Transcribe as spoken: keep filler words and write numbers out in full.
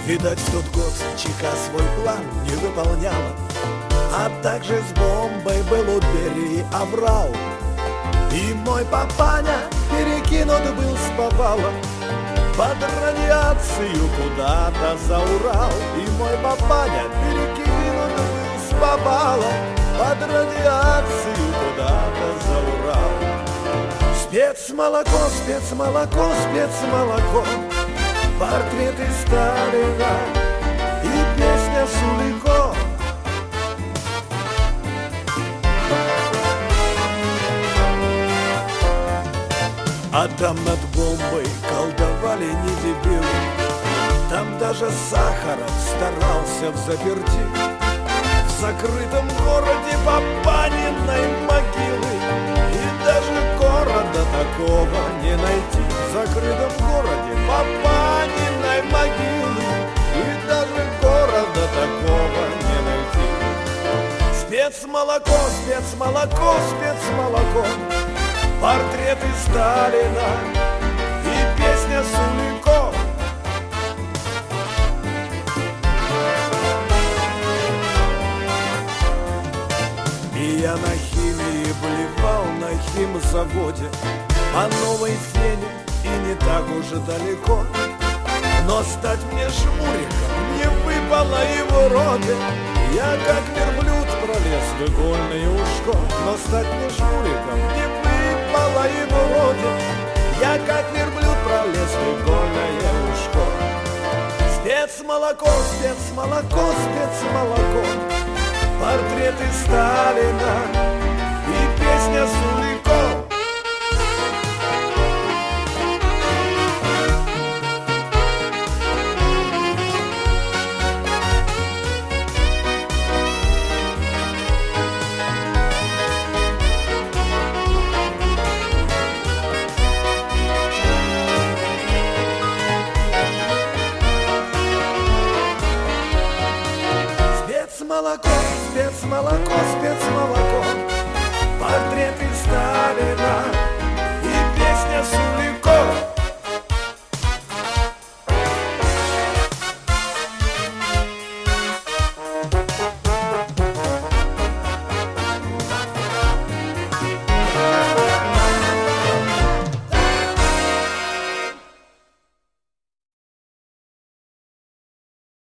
Видать, в тот год ЧК свой план не выполняла, а также с бомбой был у Берии оврал. И мой папаня перекинут был с повала под радиацию куда-то за Урал. И мой папаня перекинут был с повала под радиацию куда-то за Урал. Спецмолоко, спецмолоко, спецмолоко, портреты Сталина и песня Сулико. А там над бомбой колдовали не дебилы, там даже Сахаров старался взаперти. В закрытом городе Папаниной могилы, и даже города такого не найти. В закрытом городе Папаниной могилы, и даже города такого не найти. Спецмолоко, спецмолоко, спецмолоко, портреты Сталина и песня Сулико. И я на химии блевал на химзаводе о новой фене, и не так уже далеко. Но стать мне жмуриком не выпало и в уроде. Я как верблюд пролез в игольное ушко, но стать мне жмуриком не выпало и в уроде. Я как верблюд пролез в игольное ушко. Спецмолоко, спецмолоко, спецмолоко, портреты Сталина и песня Сулико. Спецмолоко, спецмолоко, спецмолоко, портреты Сталина